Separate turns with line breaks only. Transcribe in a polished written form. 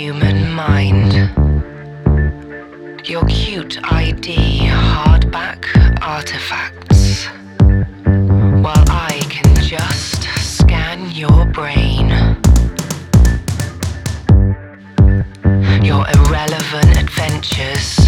human mind. Your cute ID hardback artifacts, while I can just scan your brain. Your irrelevant adventures